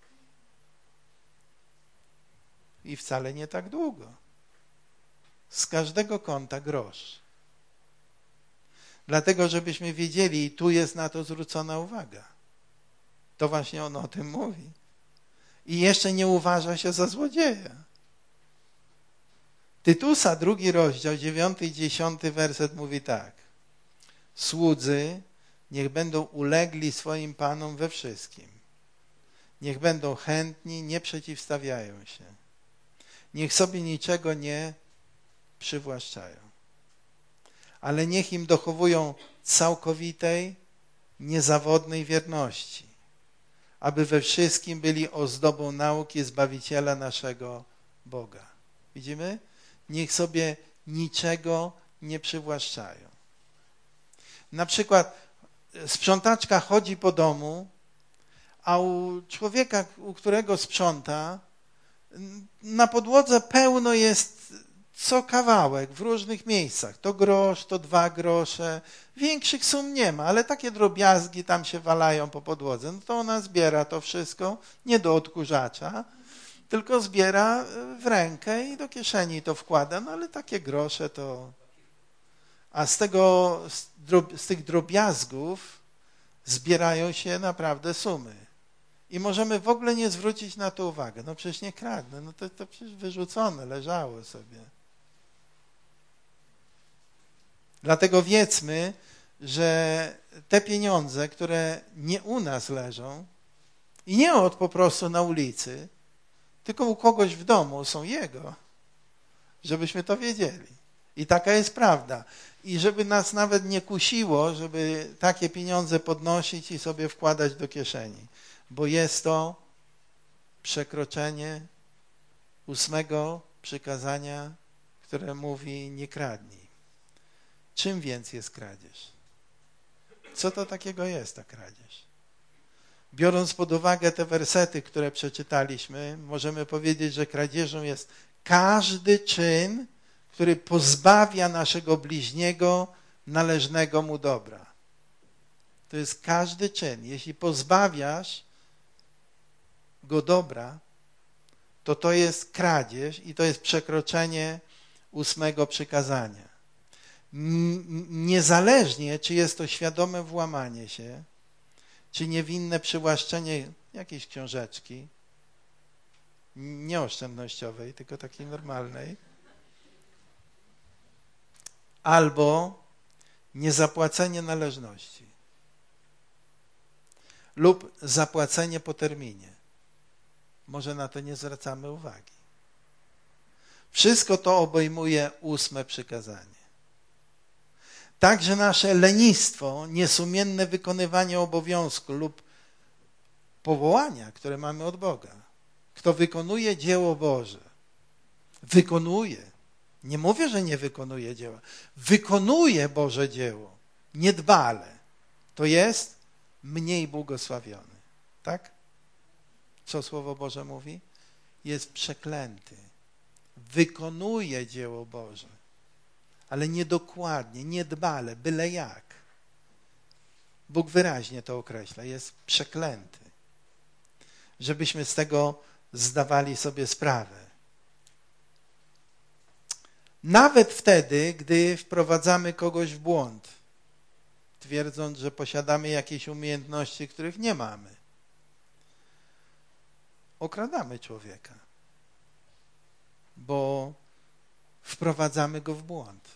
I wcale nie tak długo. Z każdego konta grosz. Dlatego, żebyśmy wiedzieli, i tu jest na to zwrócona uwaga. To właśnie on o tym mówi. I jeszcze nie uważa się za złodzieja. Tytusa, drugi rozdział, dziewiąty i dziesiąty werset mówi tak. Słudzy niech będą ulegli swoim panom we wszystkim. Niech będą chętni, nie przeciwstawiają się. Niech sobie niczego nie przywłaszczają. Ale niech im dochowują całkowitej, niezawodnej wierności, aby we wszystkim byli ozdobą nauki Zbawiciela naszego Boga. Widzimy? niech sobie niczego nie przywłaszczają. Na przykład sprzątaczka chodzi po domu, a u człowieka, u którego sprząta, na podłodze pełno jest co kawałek w różnych miejscach. To grosz, to dwa grosze. Większych sum nie ma, ale takie drobiazgi tam się walają po podłodze. No to ona zbiera to wszystko, nie do odkurzacza, tylko zbiera w rękę i do kieszeni to wkłada. No ale takie grosze to... A z, tego, z, drob, z tych drobiazgów zbierają się naprawdę sumy. I możemy w ogóle nie zwrócić na to uwagę. No przecież nie kradnę, no to, to przecież wyrzucone, leżało sobie. Dlatego wiedzmy, że te pieniądze, które nie u nas leżą i nie od po prostu na ulicy, tylko u kogoś w domu są jego, żebyśmy to wiedzieli. I taka jest prawda. I żeby nas nawet nie kusiło, żeby takie pieniądze podnosić i sobie wkładać do kieszeni. Bo jest to przekroczenie ósmego przykazania, które mówi nie kradnij. Czym więc jest kradzież? Co to takiego jest ta kradzież? Biorąc pod uwagę te wersety, które przeczytaliśmy, możemy powiedzieć, że kradzieżą jest każdy czyn, który pozbawia naszego bliźniego należnego mu dobra. To jest każdy czyn. Jeśli pozbawiasz go dobra, to to jest kradzież i to jest przekroczenie ósmego przykazania. Niezależnie, czy jest to świadome włamanie się, czy niewinne przywłaszczenie jakiejś książeczki, nie oszczędnościowej, tylko takiej normalnej, albo niezapłacenie należności lub zapłacenie po terminie. Może na to nie zwracamy uwagi. Wszystko to obejmuje ósme przykazanie. Także nasze lenistwo, niesumienne wykonywanie obowiązku lub powołania, które mamy od Boga. Kto wykonuje dzieło Boże, wykonuje. Nie mówię, że nie wykonuje dzieła. Wykonuje Boże dzieło niedbale. To jest mniej błogosławiony. Tak? Co Słowo Boże mówi? Jest przeklęty. Wykonuje dzieło Boże, ale niedokładnie, niedbale, byle jak. Bóg wyraźnie to określa. Jest przeklęty. Żebyśmy z tego zdawali sobie sprawę. Nawet wtedy, gdy wprowadzamy kogoś w błąd, twierdząc, że posiadamy jakieś umiejętności, których nie mamy. Okradamy człowieka, bo wprowadzamy go w błąd.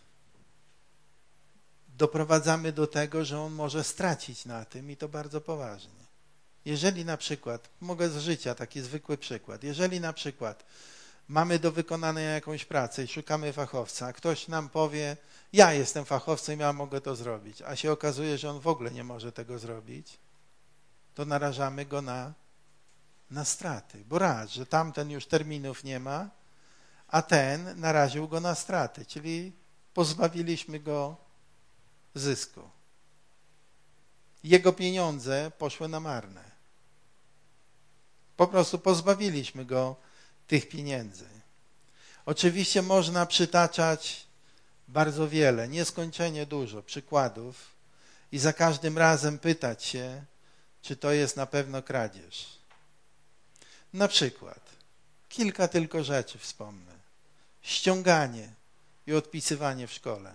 Doprowadzamy do tego, że on może stracić na tym i to bardzo poważnie. Jeżeli na przykład, mogę z życia taki zwykły przykład, jeżeli na przykład mamy do wykonania jakąś pracę i szukamy fachowca, a ktoś nam powie, ja jestem fachowcem, ja mogę to zrobić, a się okazuje, że on w ogóle nie może tego zrobić, to narażamy go na, na straty. Bo raz, że tamten już terminów nie ma, a ten naraził go na straty, czyli pozbawiliśmy go zysku. Jego pieniądze poszły na marne. Po prostu pozbawiliśmy go tych pieniędzy. Oczywiście można przytaczać bardzo wiele, nieskończenie dużo przykładów i za każdym razem pytać się, czy to jest na pewno kradzież. Na przykład, kilka tylko rzeczy wspomnę. Ściąganie i odpisywanie w szkole.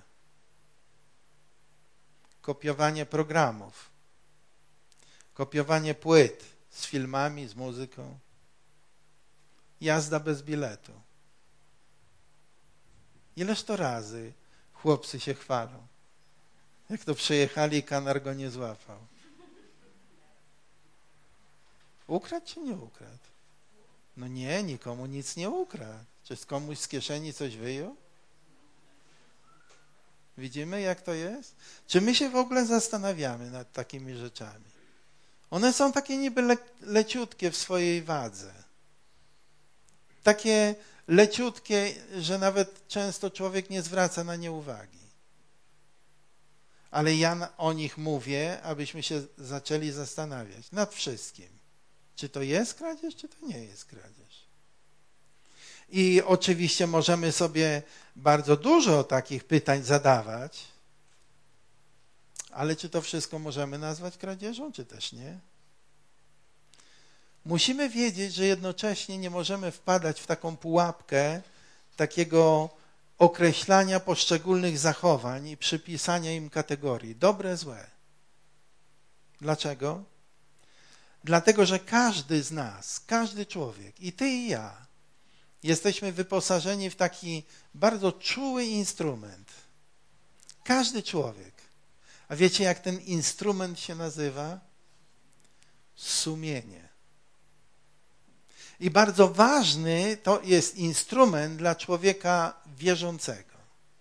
Kopiowanie programów. Kopiowanie płyt z filmami, z muzyką. Jazda bez biletu. Ileż to razy chłopcy się chwalą, jak to przejechali i kanar go nie złapał. Ukradł czy nie ukradł? No nie, nikomu nic nie ukradł. Czy komuś z kieszeni coś wyjął? Widzimy, jak to jest? Czy my się w ogóle zastanawiamy nad takimi rzeczami? One są takie niby le leciutkie w swojej wadze. Takie leciutkie, że nawet często człowiek nie zwraca na nie uwagi. Ale ja o nich mówię, abyśmy się zaczęli zastanawiać nad wszystkim. Czy to jest kradzież, czy to nie jest kradzież. I oczywiście możemy sobie bardzo dużo takich pytań zadawać, ale czy to wszystko możemy nazwać kradzieżą, czy też nie? Musimy wiedzieć, że jednocześnie nie możemy wpadać w taką pułapkę takiego określania poszczególnych zachowań i przypisania im kategorii dobre, złe. Dlaczego? Dlatego, że każdy z nas, każdy człowiek, i ty i ja, jesteśmy wyposażeni w taki bardzo czuły instrument. Każdy człowiek. A wiecie, jak ten instrument się nazywa? Sumienie. I bardzo ważny to jest instrument dla człowieka wierzącego.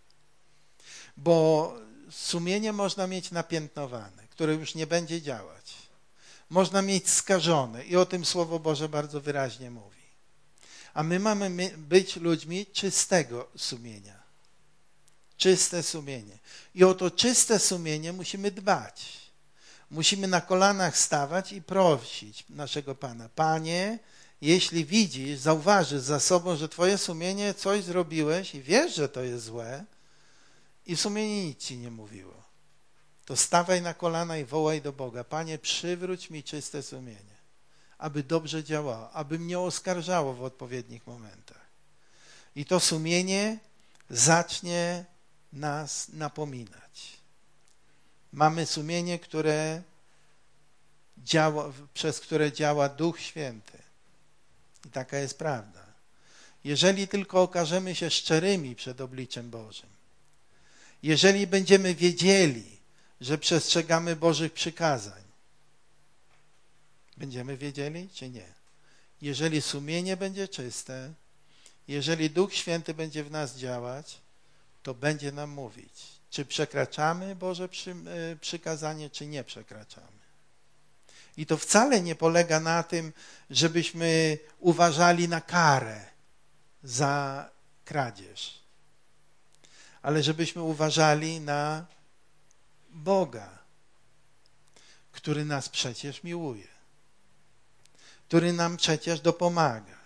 Bo sumienie można mieć napiętnowane, które już nie będzie działać. Można mieć skażone i o tym Słowo Boże bardzo wyraźnie mówi. A my mamy być ludźmi czystego sumienia. Czyste sumienie. I o to czyste sumienie musimy dbać. Musimy na kolanach stawać i prosić naszego Pana. Panie, jeśli widzisz, zauważysz za sobą, że twoje sumienie coś zrobiłeś i wiesz, że to jest złe i sumienie nic ci nie mówiło, to stawaj na kolana i wołaj do Boga. Panie, przywróć mi czyste sumienie, aby dobrze działało, aby mnie oskarżało w odpowiednich momentach. I to sumienie zacznie nas napominać. Mamy sumienie, które działa, przez które działa Duch Święty. I taka jest prawda. Jeżeli tylko okażemy się szczerymi przed obliczem Bożym, jeżeli będziemy wiedzieli, że przestrzegamy Bożych przykazań, będziemy wiedzieli, czy nie? Jeżeli sumienie będzie czyste, jeżeli Duch Święty będzie w nas działać, to będzie nam mówić, czy przekraczamy Boże przy, przykazanie, czy nie przekraczamy. I to wcale nie polega na tym, żebyśmy uważali na karę za kradzież, ale żebyśmy uważali na Boga, który nas przecież miłuje, który nam przecież dopomaga.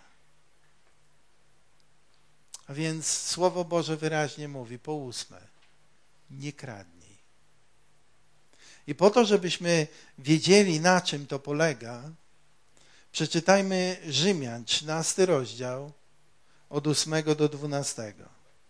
A więc Słowo Boże wyraźnie mówi, po ósme, nie kradnij. I po to, żebyśmy wiedzieli, na czym to polega, przeczytajmy Rzymian, trzynasty rozdział, od ósmego do dwunastego.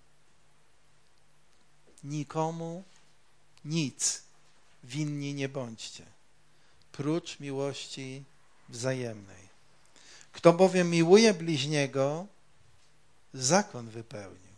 Nikomu nic winni nie bądźcie, prócz miłości wzajemnej. Kto bowiem miłuje bliźniego, zakon wypełnił.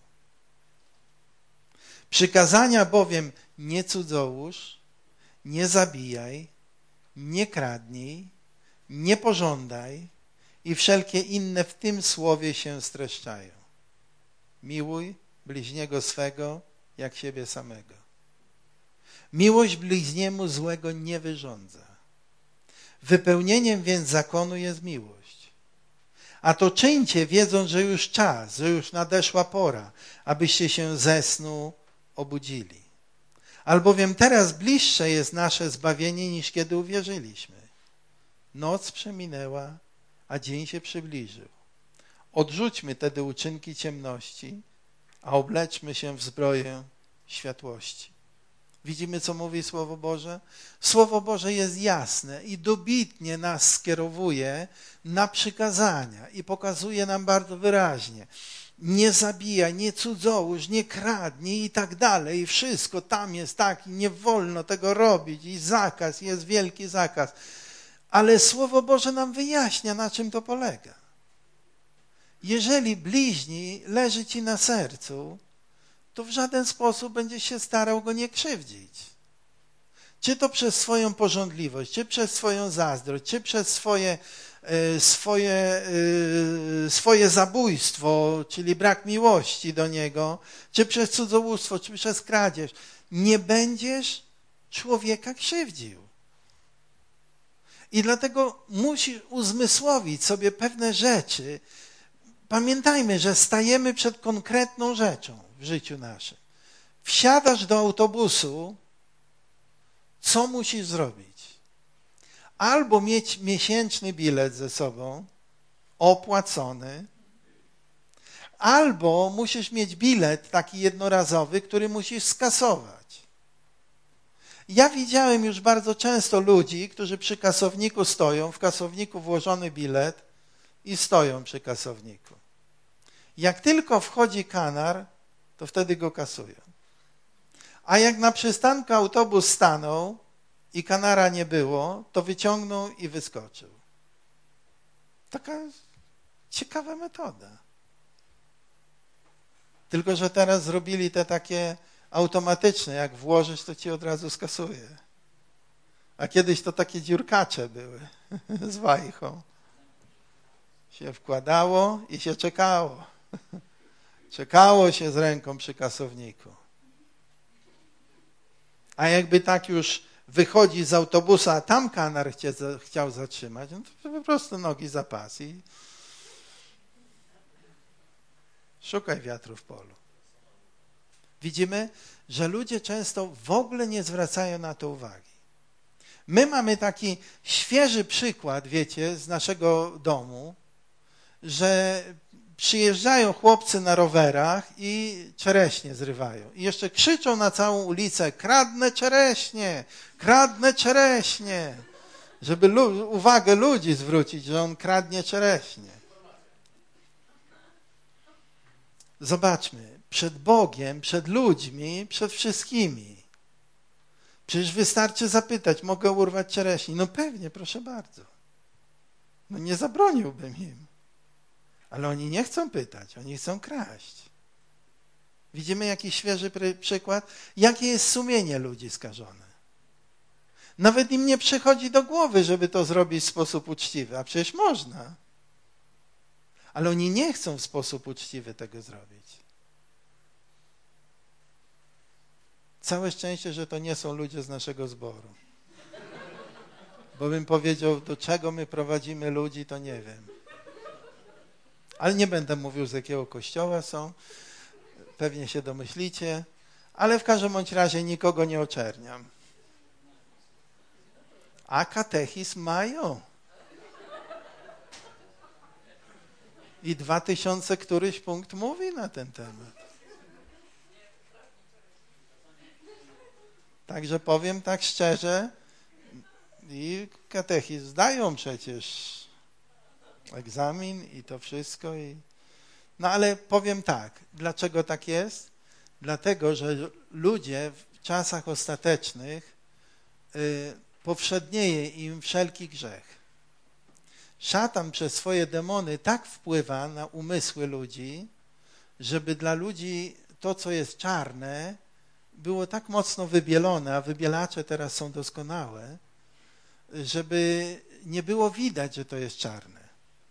Przykazania bowiem nie cudzołóż, nie zabijaj, nie kradnij, nie pożądaj i wszelkie inne w tym słowie się streszczają. Miłuj bliźniego swego jak siebie samego. Miłość bliźniemu złego nie wyrządza. Wypełnieniem więc zakonu jest miłość. A to czyńcie, wiedząc, że już czas, że już nadeszła pora, abyście się ze snu obudzili. Albowiem teraz bliższe jest nasze zbawienie, niż kiedy uwierzyliśmy. Noc przeminęła, a dzień się przybliżył. Odrzućmy tedy uczynki ciemności, a obleczmy się w zbroję światłości. Widzimy, co mówi Słowo Boże? Słowo Boże jest jasne i dobitnie nas skierowuje na przykazania i pokazuje nam bardzo wyraźnie. Nie zabijaj, nie cudzołóż, nie kradnij i tak dalej. I wszystko tam jest tak i nie wolno tego robić. I zakaz, jest wielki zakaz. Ale Słowo Boże nam wyjaśnia, na czym to polega. Jeżeli bliźni leży ci na sercu, to w żaden sposób będzie się starał go nie krzywdzić. Czy to przez swoją pożądliwość, czy przez swoją zazdrość, czy przez swoje, y, swoje, y, swoje zabójstwo, czyli brak miłości do niego, czy przez cudzołóstwo, czy przez kradzież. Nie będziesz człowieka krzywdził. I dlatego musisz uzmysłowić sobie pewne rzeczy, Pamiętajmy, że stajemy przed konkretną rzeczą w życiu naszym. Wsiadasz do autobusu, co musisz zrobić? Albo mieć miesięczny bilet ze sobą, opłacony, albo musisz mieć bilet taki jednorazowy, który musisz skasować. Ja widziałem już bardzo często ludzi, którzy przy kasowniku stoją, w kasowniku włożony bilet i stoją przy kasowniku. Jak tylko wchodzi kanar, to wtedy go kasują. A jak na przystanku autobus stanął i kanara nie było, to wyciągnął i wyskoczył. Taka ciekawa metoda. Tylko że teraz zrobili te takie automatyczne, jak włożysz, to ci od razu skasuje. A kiedyś to takie dziurkacze były z wajchą. Się wkładało i się czekało. Czekało się z ręką przy kasowniku. A jakby tak już wychodzi z autobusa, a tam kanar chcie, chciał zatrzymać, no to po prostu nogi za pas i szukaj wiatru w polu. Widzimy, że ludzie często w ogóle nie zwracają na to uwagi. My mamy taki świeży przykład, wiecie, z naszego domu, że przyjeżdżają chłopcy na rowerach i czereśnie zrywają. I jeszcze krzyczą na całą ulicę: kradnę czereśnie, kradnę czereśnie, żeby lu- uwagę ludzi zwrócić, że on kradnie czereśnie. Zobaczmy, przed Bogiem, przed ludźmi, przed wszystkimi. Przecież wystarczy zapytać: mogę urwać czereśni? No pewnie, proszę bardzo. No nie zabroniłbym im. Ale oni nie chcą pytać, oni chcą kraść. Widzimy jakiś świeży przykład? Jakie jest sumienie ludzi skażone? Nawet im nie przychodzi do głowy, żeby to zrobić w sposób uczciwy, a przecież można. Ale oni nie chcą w sposób uczciwy tego zrobić. Całe szczęście, że to nie są ludzie z naszego zboru. Bo bym powiedział, do czego my prowadzimy ludzi, to nie wiem. Ale nie będę mówił, z jakiego kościoła są. Pewnie się domyślicie. Ale w każdym bądź razie nikogo nie oczerniam. A katechizm mają. I dwa tysiące któryś punkt mówi na ten temat. Także powiem tak szczerze, i katechizm zdają przecież egzamin i to wszystko. I... No ale powiem tak, dlaczego tak jest? Dlatego, że ludzie w czasach ostatecznych y, powszednieje im wszelki grzech. Szatan przez swoje demony tak wpływa na umysły ludzi, żeby dla ludzi to, co jest czarne, było tak mocno wybielone, a wybielacze teraz są doskonałe, żeby nie było widać, że to jest czarne.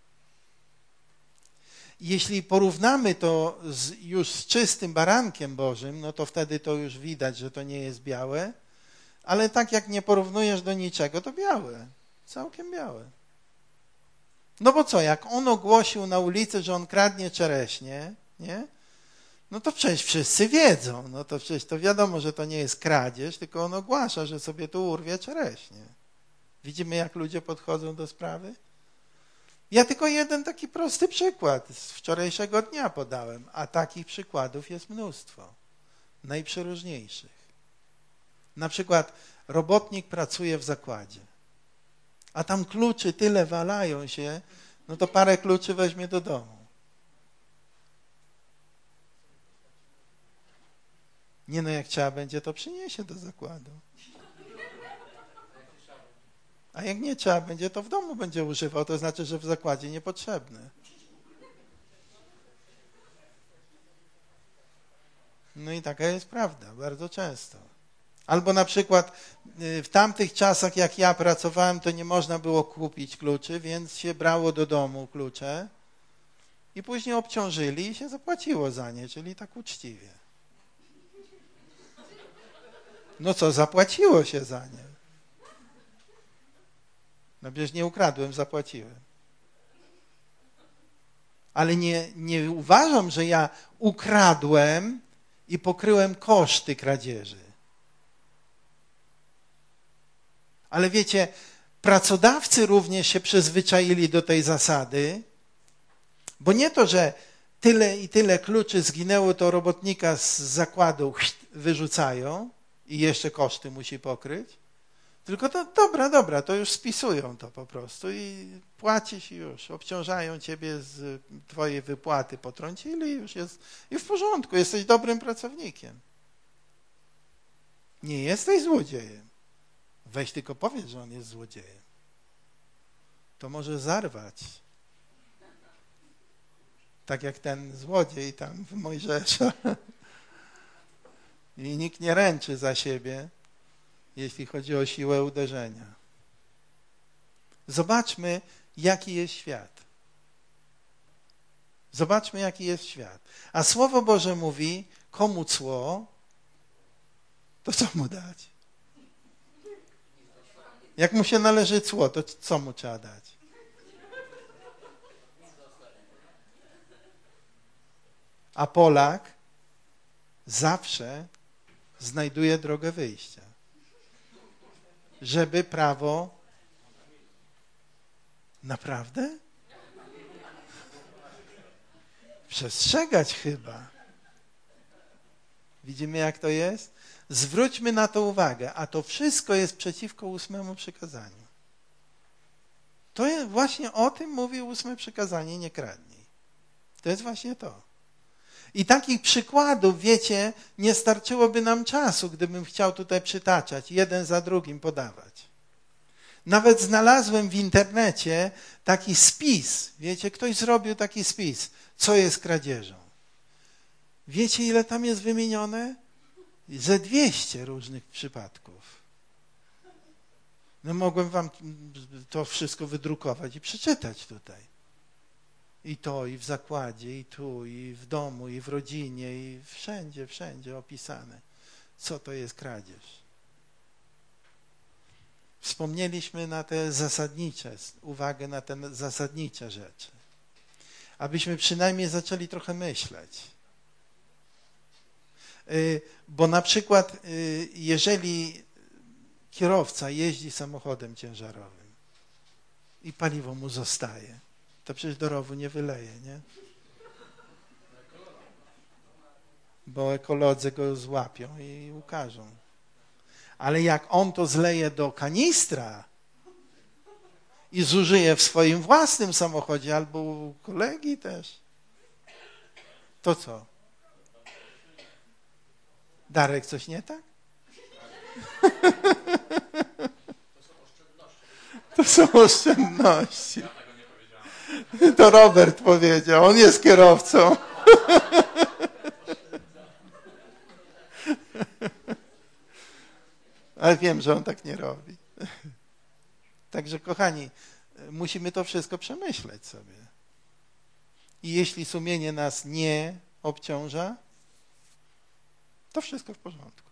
Jeśli porównamy to z, już z czystym barankiem Bożym, no to wtedy to już widać, że to nie jest białe, ale tak jak nie porównujesz do niczego, to białe, całkiem białe. No bo co, jak on ogłosił na ulicy, że on kradnie czereśnie, nie? No to przecież wszyscy wiedzą, no to przecież to wiadomo, że to nie jest kradzież, tylko on ogłasza, że sobie tu urwie czereśnie. Widzimy, jak ludzie podchodzą do sprawy? Ja tylko jeden taki prosty przykład z wczorajszego dnia podałem, a takich przykładów jest mnóstwo, najprzeróżniejszych. Na przykład robotnik pracuje w zakładzie, a tam kluczy tyle walają się, no to parę kluczy weźmie do domu. Nie no, jak trzeba będzie, to przyniesie do zakładu. A jak nie trzeba będzie, to w domu będzie używał, to znaczy, że w zakładzie niepotrzebny. No i taka jest prawda, bardzo często. Albo na przykład w tamtych czasach, jak ja pracowałem, to nie można było kupić kluczy, więc się brało do domu klucze i później obciążyli i się zapłaciło za nie, czyli tak uczciwie. No co, zapłaciło się za nie. No przecież nie ukradłem, zapłaciłem. Ale nie, nie uważam, że ja ukradłem i pokryłem koszty kradzieży. Ale wiecie, pracodawcy również się przyzwyczaili do tej zasady, bo nie to, że tyle i tyle kluczy zginęło, to robotnika z zakładu wyrzucają i jeszcze koszty musi pokryć, tylko to dobra, dobra, to już spisują to po prostu i płacisz i już, obciążają ciebie z twojej wypłaty, potrącili i już jest i w porządku, jesteś dobrym pracownikiem. Nie jesteś złodziejem. Weź tylko powiedz, że on jest złodziejem. To może zarwać. Tak jak ten złodziej tam w Mojżesza. I nikt nie ręczy za siebie, jeśli chodzi o siłę uderzenia. Zobaczmy, jaki jest świat. Zobaczmy, jaki jest świat. A Słowo Boże mówi, komu cło, to co mu dać? Jak mu się należy cło, to co mu trzeba dać? A Polak zawsze znajduje drogę wyjścia, żeby prawo... Naprawdę? Przestrzegać chyba. Widzimy, jak to jest? Zwróćmy na to uwagę, a to wszystko jest przeciwko ósmemu przykazaniu. To jest właśnie o tym mówi ósme przykazanie, nie kradnij. To jest właśnie to. I takich przykładów, wiecie, nie starczyłoby nam czasu, gdybym chciał tutaj przytaczać, jeden za drugim podawać. Nawet znalazłem w internecie taki spis, wiecie, ktoś zrobił taki spis, co jest kradzieżą. Wiecie, ile tam jest wymienione? Ze dwieście różnych przypadków. No mogłem wam to wszystko wydrukować i przeczytać tutaj. I to, i w zakładzie, i tu, i w domu, i w rodzinie, i wszędzie, wszędzie opisane, co to jest kradzież. Wspomnieliśmy na te zasadnicze, uwagę na te zasadnicze rzeczy. Abyśmy przynajmniej zaczęli trochę myśleć. Bo na przykład, jeżeli kierowca jeździ samochodem ciężarowym i paliwo mu zostaje, to przecież do rowu nie wyleje, nie? Bo ekolodzy go złapią i ukażą. Ale jak on to zleje do kanistra i zużyje w swoim własnym samochodzie albo u kolegi też, to co? Darek, coś nie tak? To są oszczędności. To Robert powiedział, on jest kierowcą. Ale wiem, że on tak nie robi. Także, kochani, musimy to wszystko przemyśleć sobie. I jeśli sumienie nas nie obciąża, to wszystko w porządku.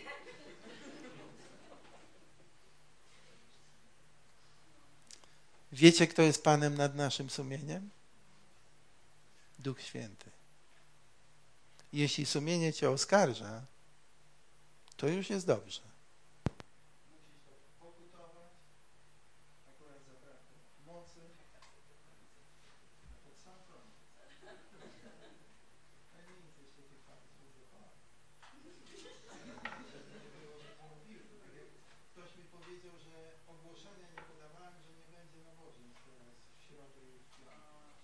Wiecie, kto jest Panem nad naszym sumieniem? Duch Święty. Jeśli sumienie cię oskarża, to już jest dobrze. Musisz to pokutować, akurat za braku mocy, pod sam front. Ja nie nic jeszcze tych faktów nie zapałem. Ktoś mi powiedział, że ogłoszenia nie podawałem, że nie będzie nabożeństw teraz w środę i w piątek.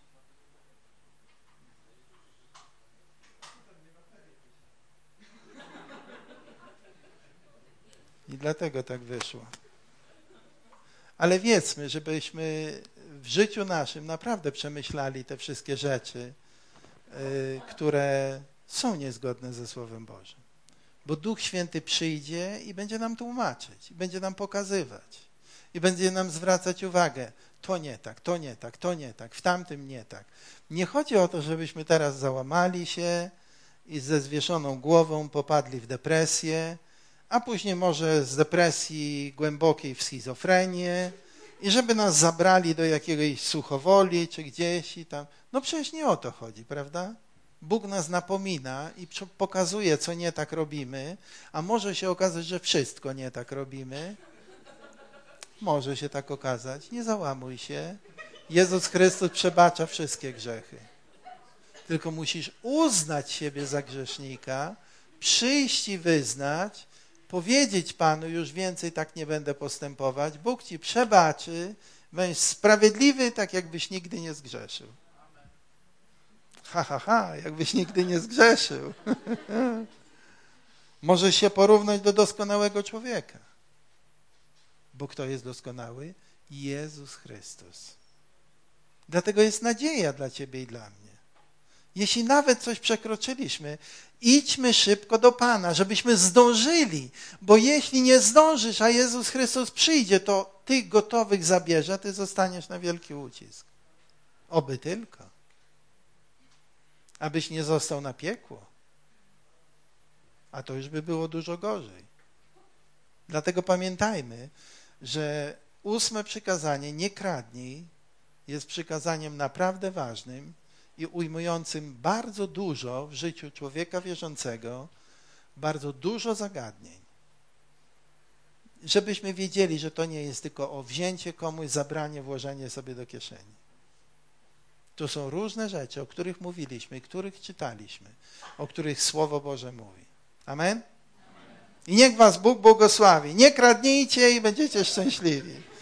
I dlatego tak wyszło. Ale wiedzmy, żebyśmy w życiu naszym naprawdę przemyślali te wszystkie rzeczy, y, które są niezgodne ze Słowem Bożym. Bo Duch Święty przyjdzie i będzie nam tłumaczyć, i będzie nam pokazywać, i będzie nam zwracać uwagę. To nie tak, to nie tak, to nie tak, w tamtym nie tak. Nie chodzi o to, żebyśmy teraz załamali się i ze zwieszoną głową popadli w depresję, a później może z depresji głębokiej w schizofrenię i żeby nas zabrali do jakiegoś Suchowoli czy gdzieś i tam. No przecież nie o to chodzi, prawda? Bóg nas napomina i pokazuje, co nie tak robimy, a może się okazać, że wszystko nie tak robimy. Może się tak okazać. Nie załamuj się. Jezus Chrystus przebacza wszystkie grzechy. Tylko musisz uznać siebie za grzesznika, przyjść i wyznać, powiedzieć Panu, już więcej tak nie będę postępować. Bóg ci przebaczy, będziesz sprawiedliwy, tak jakbyś nigdy nie zgrzeszył. Ha, ha, ha, jakbyś nigdy nie zgrzeszył. Możesz się porównać do doskonałego człowieka. Bo kto jest doskonały? Jezus Chrystus. Dlatego jest nadzieja dla ciebie i dla mnie. Jeśli nawet coś przekroczyliśmy, idźmy szybko do Pana, żebyśmy zdążyli, bo jeśli nie zdążysz, a Jezus Chrystus przyjdzie, to tych gotowych zabierze, a ty zostaniesz na wielki ucisk. Oby tylko. Abyś nie został na piekło. A to już by było dużo gorzej. Dlatego pamiętajmy, że ósme przykazanie, nie kradnij, jest przykazaniem naprawdę ważnym i ujmującym bardzo dużo w życiu człowieka wierzącego, bardzo dużo zagadnień. Żebyśmy wiedzieli, że to nie jest tylko o wzięcie komuś, zabranie, włożenie sobie do kieszeni. To są różne rzeczy, o których mówiliśmy, których czytaliśmy, o których Słowo Boże mówi. Amen? I niech was Bóg błogosławi. Nie kradnijcie i będziecie szczęśliwi.